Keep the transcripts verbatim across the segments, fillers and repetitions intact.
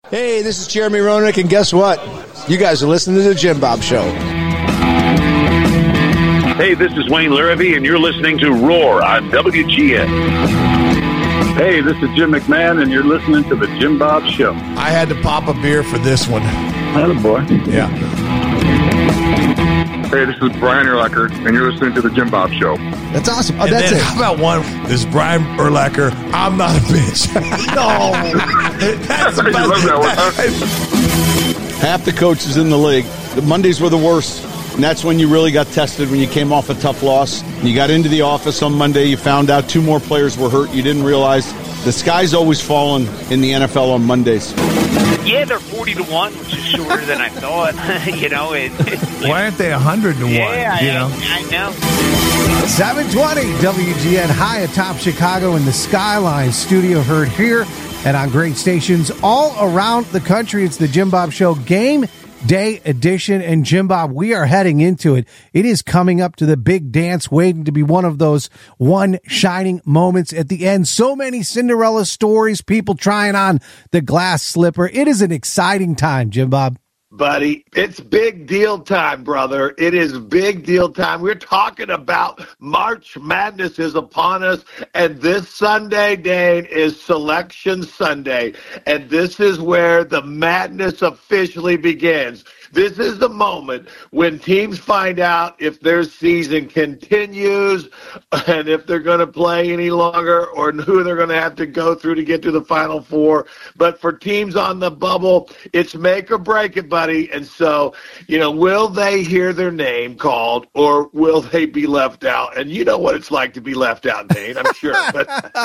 Hey, this is Jeremy Roenick, and guess what? You guys are listening to The Jim Bob Show. Hey, this is Wayne Larrivee, and you're listening to Roar on W G N. Hey, this is Jim McMahon, and you're listening to The Jim Bob Show. I had to pop a beer for this one. Attaboy. Yeah. Hey, this is Brian Urlacher, and you're listening to The Jim Bob Show. That's awesome. Oh, And that's then it. how about one? This is Brian Urlacher. I'm not a bitch. No. That's I about, love that one. Half the coaches in the league, the Mondays were the worst. And that's when you really got tested, when you came off a tough loss. You got into the office on Monday. You found out two more players were hurt. You didn't realize the sky's always falling in the N F L on Mondays. Yeah, they're forty to one, which is shorter than I thought. you know, it, it, Why aren't they one hundred to one? yeah, You I, know? I know. seven twenty W G N high atop Chicago in the Skyline studio, heard here and on great stations all around the country. It's the Jim Bob Show Game Day edition. And Jim Bob, we are heading into it. It is coming up to the big dance, waiting to be one of those one shining moments at the end. So many Cinderella stories, people trying on the glass slipper. It is an exciting time, Jim Bob. Buddy, it's big deal time, brother. It is big deal time. We're talking about March Madness is upon us, and this Sunday, Dane, is Selection Sunday, and this is where the madness officially begins. This is the moment when teams find out if their season continues and if they're going to play any longer or who they're going to have to go through to get to the Final Four. But for teams on the bubble, it's make or break it, buddy. And so, you know, will they hear their name called or will they be left out? And you know what it's like to be left out, Dane, I'm sure. But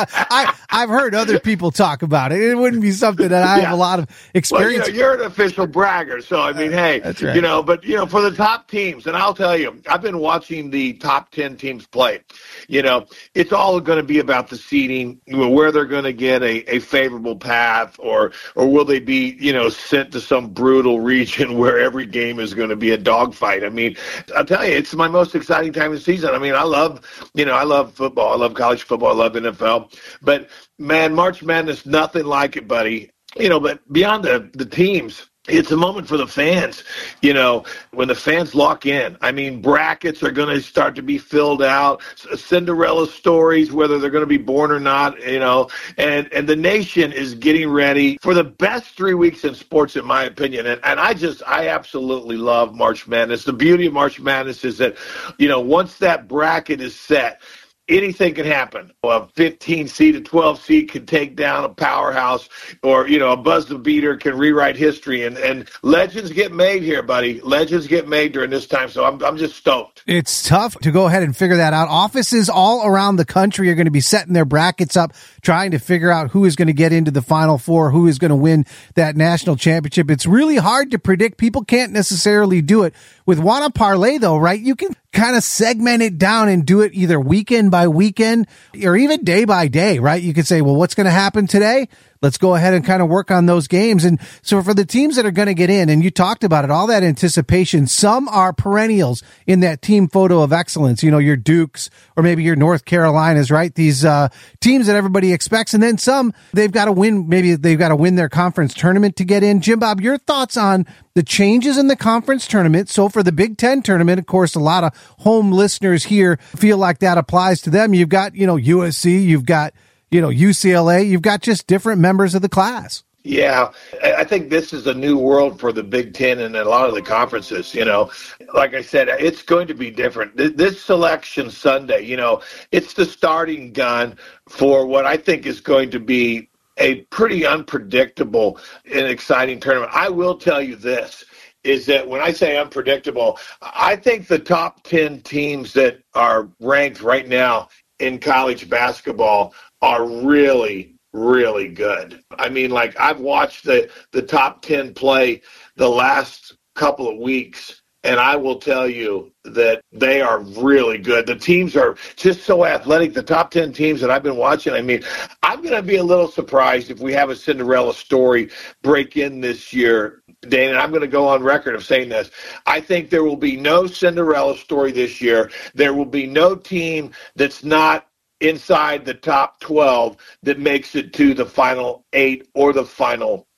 I, I've heard other people talk about it. It wouldn't be something that I Yeah. have a lot of experience. Well, you know, you're an official bragger, so I mean, hey, That's right. you know, but you know, for the top teams, and I'll tell you, I've been watching the top ten teams play. You know, it's all going to be about the seeding, where they're going to get a, a favorable path, or or will they be, you know, sent to some brutal region where every game is going to be a dogfight. I mean, I'll tell you, it's my most exciting time of the season. I mean, I love, you know, I love football, I love college football, I love N F L, but man, March Madness, nothing like it, buddy. You know, but beyond the, the teams, it's a moment for the fans, you know, when the fans lock in. I mean, brackets are going to start to be filled out, Cinderella stories, whether they're going to be born or not, you know, and, and the nation is getting ready for the best three weeks in sports, in my opinion. And, and I just, I absolutely love March Madness. The beauty of March Madness is that, you know, once that bracket is set, anything can happen. A fifteen seed, a twelve seed can take down a powerhouse, or, you know, a buzzer beater can rewrite history. And, and legends get made here, buddy. Legends get made during this time. So I'm I'm just stoked. It's tough to go ahead and figure that out. Offices all around the country are going to be setting their brackets up, trying to figure out who is going to get into the Final Four, who is going to win that national championship. It's really hard to predict. People can't necessarily do it. With Wanna Parlay, though, right, you can kind of segment it down and do it either weekend by weekend or even day by day, right? You could say, well, what's going to happen today? Let's go ahead and kind of work on those games. And so for the teams that are going to get in, and you talked about it, all that anticipation, some are perennials in that team photo of excellence. You know, your Dukes or maybe your North Carolinas, right? These uh, teams that everybody expects. And then some, they've got to win. Maybe they've got to win their conference tournament to get in. Jim Bob, your thoughts on the changes in the conference tournament? So for the Big Ten tournament, of course, a lot of home listeners here feel like that applies to them. You've got, you know, U S C, you've got, you know, U C L A, you've got just different members of the class. Yeah, I think this is a new world for the Big Ten and a lot of the conferences, you know. Like I said, it's going to be different. This Selection Sunday, you know, it's the starting gun for what I think is going to be a pretty unpredictable and exciting tournament. I will tell you this, is that when I say unpredictable, I think the top ten teams that are ranked right now in college basketball are really, really good. I mean, like, I've watched the, the top ten play the last couple of weeks, and I will tell you that they are really good. The teams are just so athletic. The top ten teams that I've been watching, I mean, I'm going to be a little surprised if we have a Cinderella story break in this year, Dane, and I'm going to go on record of saying this. I think there will be no Cinderella story this year. There will be no team that's not inside the top twelve that makes it to the final eight or the final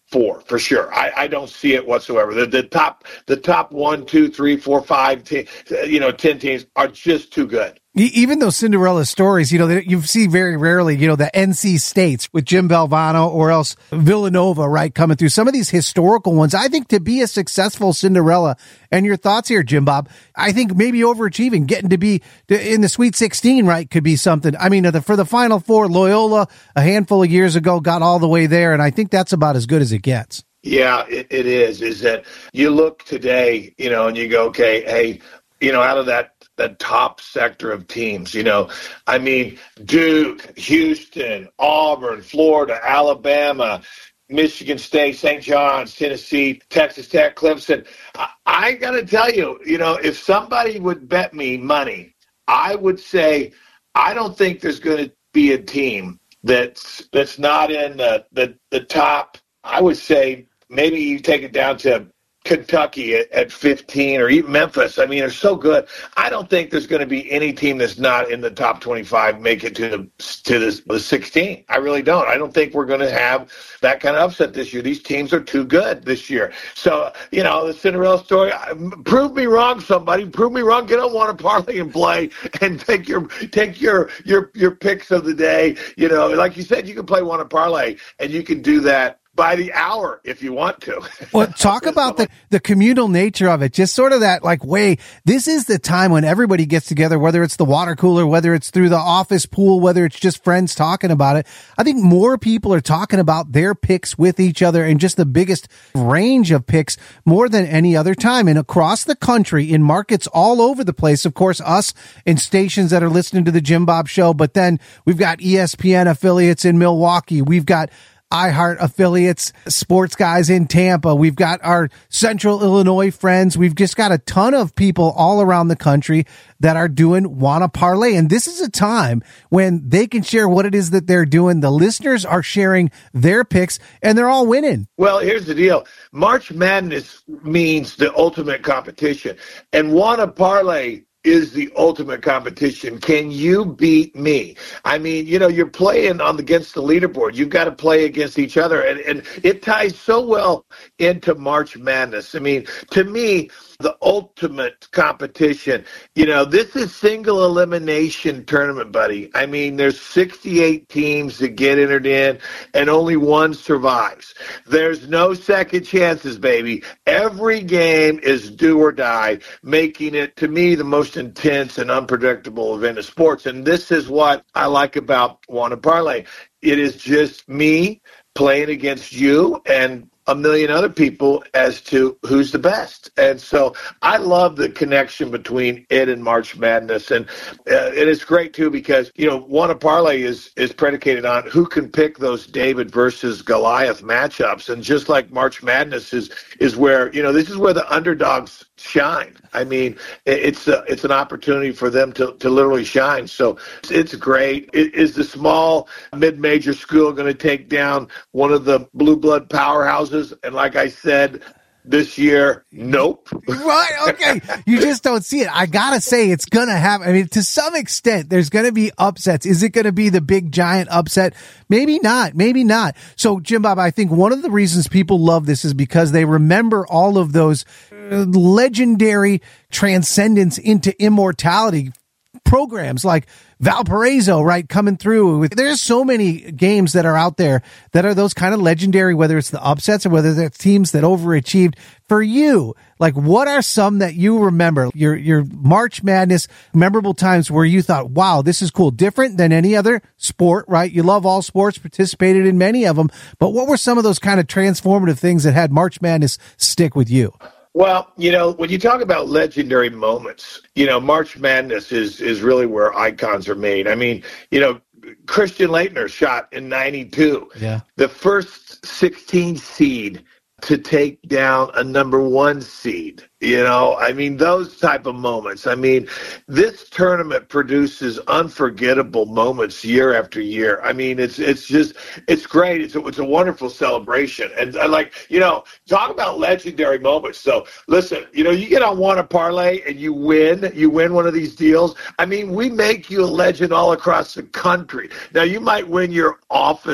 four for sure. I, I don't see it whatsoever. The, the top, the top one, two, three, four, five, ten, you know, ten teams are just too good. Even those Cinderella stories, you know, that you see very rarely, you know, the N C States with Jim Valvano or else Villanova, right, coming through. Some of these historical ones, I think to be a successful Cinderella, and your thoughts here, Jim Bob, I think maybe overachieving, getting to be in the Sweet sixteen, right, could be something. I mean, for the Final Four, Loyola, a handful of years ago, got all the way there, and I think that's about as good as it gets. Yeah, it, it is, is that you look today, you know, and you go, okay, hey, you know, out of that, that top sector of teams, you know, I mean, Duke, Houston, Auburn, Florida, Alabama, Michigan State, Saint John's, Tennessee, Texas Tech, Clemson. I, I got to tell you, you know, if somebody would bet me money, I would say I don't think there's going to be a team that's that's not in the, the, the top. I would say maybe you take it down to Kentucky at, at fifteen, or even Memphis. I mean, they're so good. I don't think there's going to be any team that's not in the top twenty-five make it to the to the, the sixteen. I really don't. I don't think we're going to have that kind of upset this year. These teams are too good this year. So, you know, the Cinderella story, prove me wrong, somebody. Prove me wrong. Get on Wanna Parlay and play and take your take your your your picks of the day. You know, like you said, you can play Wanna Parlay, and you can do that by the hour if you want to. Well, talk about the, the communal nature of it. Just sort of that, like, way, this is the time when everybody gets together, whether it's the water cooler, whether it's through the office pool, whether it's just friends talking about it. I think more people are talking about their picks with each other, and just the biggest range of picks more than any other time. And across the country, in markets all over the place, of course, us in stations that are listening to the Jim Bob Show, but then we've got E S P N affiliates in Milwaukee. We've got iHeart affiliates, sports guys in Tampa. We've got our Central Illinois friends. We've just got a ton of people all around the country that are doing Wanna Parlay. And this is a time when they can share what it is that they're doing. The listeners are sharing their picks, and they're all winning. Well, here's the deal. March Madness means the ultimate competition, and Wanna Parlay is the ultimate competition. Can you beat me? I mean, you know, you're playing on against the leaderboard. You've got to play against each other. And, and it ties so well into March Madness. I mean, to me, the ultimate competition, you know, this is single elimination tournament, buddy. I mean, there's sixty-eight teams that get entered in, and only one survives. There's no second chances, baby. Every game is do or die, making it, to me, the most intense and unpredictable event of sports. And this is what I like about Wanna Parlay. It is just me playing against you and a million other people as to who's the best. And so I love the connection between it and March Madness. And uh, and it's great, too, because, you know, Wanna Parlay is, is predicated on who can pick those David versus Goliath matchups. And just like March Madness is is where, you know, this is where the underdogs shine. I mean, it's a, it's an opportunity for them to, to literally shine. So it's great. Is the small mid-major school going to take down one of the blue blood powerhouses? And like I said, this year, nope. Right, okay. You just don't see it. I got to say, it's going to happen. I mean, to some extent, there's going to be upsets. Is it going to be the big, giant upset? Maybe not. Maybe not. So, Jim Bob, I think one of the reasons people love this is because they remember all of those uh, legendary transcendence into immortality programs like Valparaiso, right, coming through. There's so many games that are out there that are those kind of legendary, whether it's the upsets or whether they're teams that overachieved. For you, like, what are some that you remember, your your March Madness memorable times where you thought, wow, this is cool, different than any other sport, right? You love all sports, participated in many of them, but what were some of those kind of transformative things that had March Madness stick with you? Well, you know, when you talk about legendary moments, you know, March Madness is is really where icons are made. I mean, you know, Christian Laettner shot in ninety-two. Yeah. The first sixteen seed to take down a number one seed. You know, I mean, those type of moments. I mean, this tournament produces unforgettable moments year after year. I mean, it's it's just, it's great. It's a, it's a wonderful celebration. And I like, you know, talk about legendary moments. So listen, you know, you get on Wanna Parlay and you win, you win one of these deals. I mean, we make you a legend all across the country. Now, you might win your office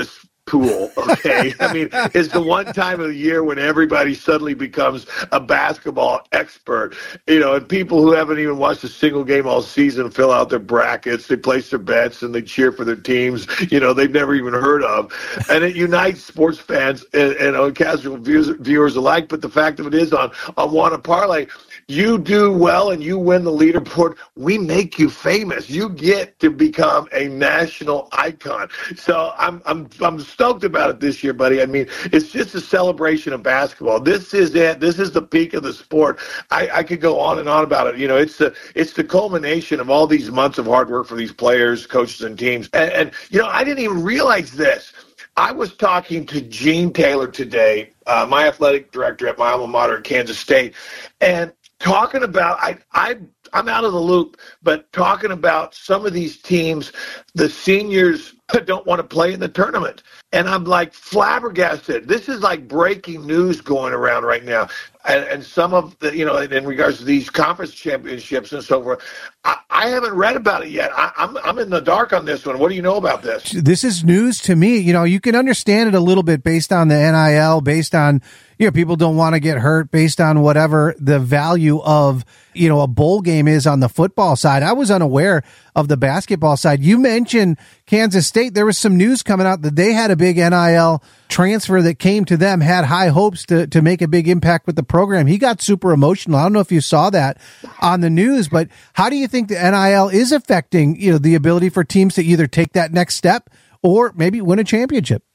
pool, okay? I mean, it's the one time of the year when everybody suddenly becomes a basketball expert, you know, and people who haven't even watched a single game all season fill out their brackets, they place their bets, and they cheer for their teams, you know, they've never even heard of. And it unites sports fans and, and uh, casual viewers, viewers alike, but the fact of it is on, on Wanna Parlay, you do well and you win the leaderboard, we make you famous. You get to become a national icon. So I'm I'm I'm stoked about it this year, buddy. I mean, it's just a celebration of basketball. This is it. This is the peak of the sport. I, I could go on and on about it. You know, it's the it's the culmination of all these months of hard work for these players, coaches, and teams. And, and you know, I didn't even realize this. I was talking to Gene Taylor today, uh, my athletic director at my alma mater, Kansas State, and talking about, I, I, I'm out of the loop, but talking about some of these teams, the seniors don't want to play in the tournament. And I'm like flabbergasted. This is like breaking news going around right now. And, and some of the, you know, in regards to these conference championships and so forth, I, I haven't read about it yet. I, I'm I'm in the dark on this one. What do you know about this? This is news to me. You know, you can understand it a little bit based on the N I L, based on, you know, people don't want to get hurt, based on whatever the value of, you know, a bowl game is on the football side. I was unaware of the basketball side. You mentioned Kansas State. There was some news coming out that they had a big N I L transfer that came to them, had high hopes to, to make a big impact with the program. He got super emotional. I don't know if you saw that on the news, but how do you think the N I L is affecting, you know, the ability for teams to either take that next step or maybe win a championship?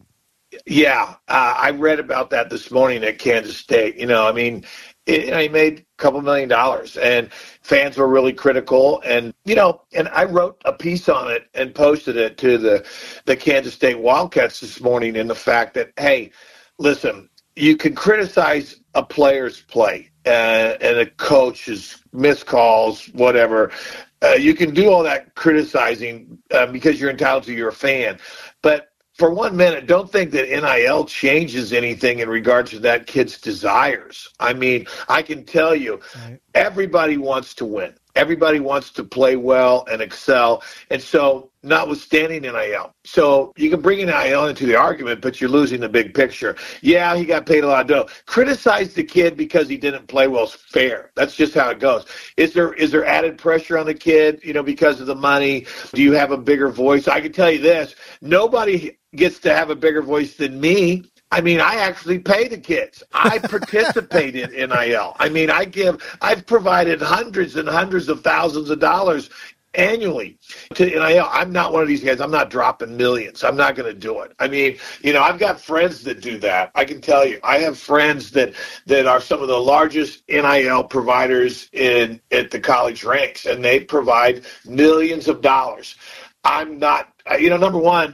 Yeah, uh, I read about that this morning at Kansas State. You know, I mean, it, you know, he made a couple million dollars, and fans were really critical. And, you know, and I wrote a piece on it and posted it to the, the Kansas State Wildcats this morning in the fact that, hey, listen, you can criticize a player's play uh, and a coach's missed calls, whatever. Uh, you can do all that criticizing uh, because you're entitled to, you're a fan. But for one minute, don't think that N I L changes anything in regards to that kid's desires. I mean, I can tell you, right. Everybody wants to win. Everybody wants to play well and excel. And so, notwithstanding N I L. So, you can bring N I L into the argument, but you're losing the big picture. Yeah, he got paid a lot of dough. Criticize the kid because he didn't play well is fair. That's just how it goes. Is there is there added pressure on the kid, you know, because of the money? Do you have a bigger voice? I can tell you this. Nobody gets to have a bigger voice than me. I mean, I actually pay the kids. I participate in N I L. I mean, I give, I've provided hundreds and hundreds of thousands of dollars annually to N I L. I'm not one of these guys. I'm not dropping millions. I'm not going to do it. I mean, you know, I've got friends that do that. I can tell you, I have friends that, that are some of the largest N I L providers in at the college ranks, and they provide millions of dollars. I'm not, you know, number one,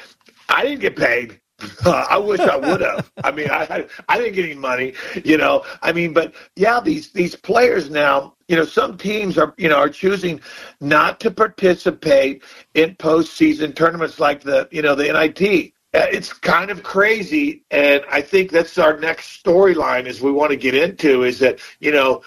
I didn't get paid. Uh, I wish I would have. I mean, I I didn't get any money, you know. I mean, but yeah, these these players now, you know, some teams are, you know, are choosing not to participate in postseason tournaments like the, you know, the N I T. Uh, it's kind of crazy, and I think that's our next storyline is we want to get into is that, you know,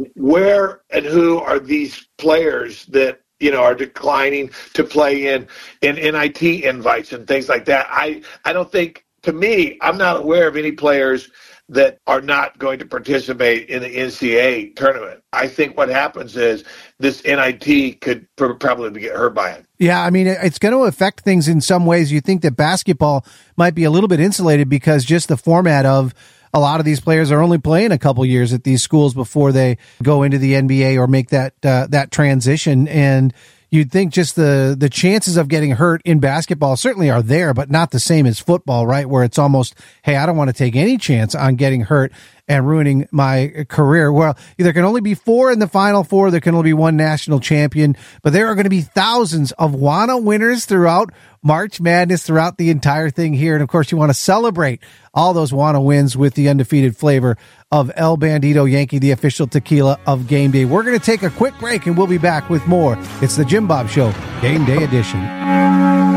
where and who are these players that, you know, are declining to play in, in N I T invites and things like that. I, I don't think, to me, I'm not aware of any players that are not going to participate in the N C double A tournament. I think what happens is this N I T could pr- probably get hurt by it. Yeah, I mean, it's going to affect things in some ways. You think that basketball might be a little bit insulated because just the format of a lot of these players are only playing a couple years at these schools before they go into the N B A or make that uh, that transition. And you'd think just the the chances of getting hurt in basketball certainly are there, but not the same as football, right? Where it's almost, hey, I don't want to take any chance on getting hurt and ruining my career. Well, there can only be four in the Final Four. There can only be one national champion, but there are going to be thousands of W A N A winners throughout March Madness, throughout the entire thing here. And of course, you want to celebrate all those W A N A wins with the undefeated flavor of El Bandito Yankee, the official tequila of Game Day. We're going to take a quick break and we'll be back with more. It's the Jim Bob Show, Game Day edition.